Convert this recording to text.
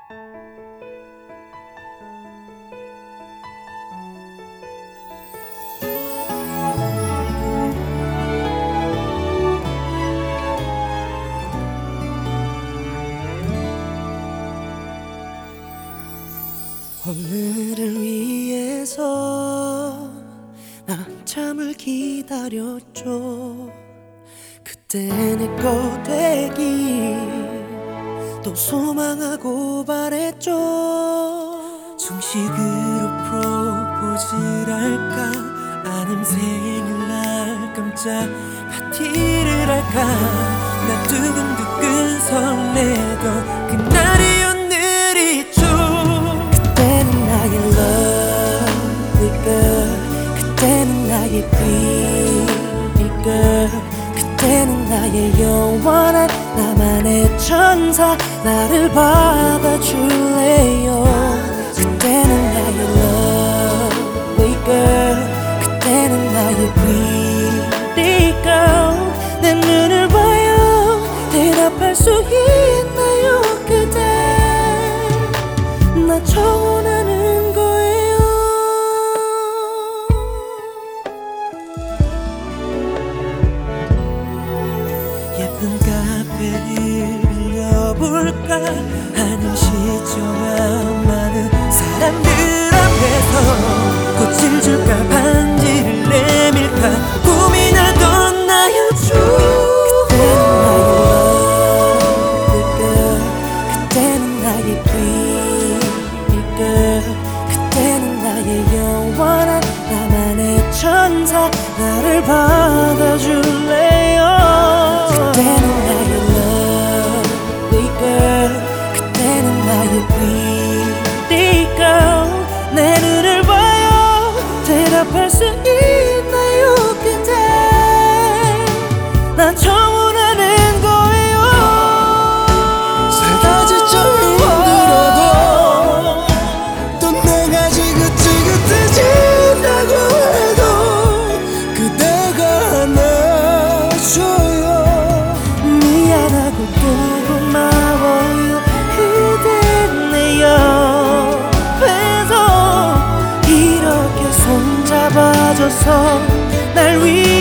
오늘을 위해서 난 잠을 기다렸죠. 그때 내 거 되기 또 소망하고 바랬죠. 정식으로 프로포즈를 할까, 아님 생일날 깜짝 파티를 할까. 나 두근두근 설레던 그날이 오늘이죠. 그때는 나의 lovely girl, 그때는 나의 pretty girl, 그때는 나의 영원한 나만의 천사. 나를 받아줄래요. 그때는 나의 lovely girl, 그때는 나의 pretty girl. 내 눈을 봐요. 대답할 수 있나요 그대. 나 청혼하는 거예요. 예쁜 카페를 빌려볼까, 아님 시청한 많은 사람들 앞에서 꽃을 줄까, 반지를 내밀까 고민하던 나였죠. 그때는 나의 pretty girl, 그때는 나의 영원한 나만의 천사. 나를 받아줄래요. 그때는 나의 lovely girl, 그때는 나의 pretty girl. 내 눈을 봐요. 대답할 수 있나요 그대. 나 청혼하는 거예요. 살다 지쳐 힘들어도 또 내가 지긋지긋해진다고 해도 그대가 안아줘요. 미안하고 또 고마워요. 그댄 내 옆에서 이렇게 손잡아줘서 날 위해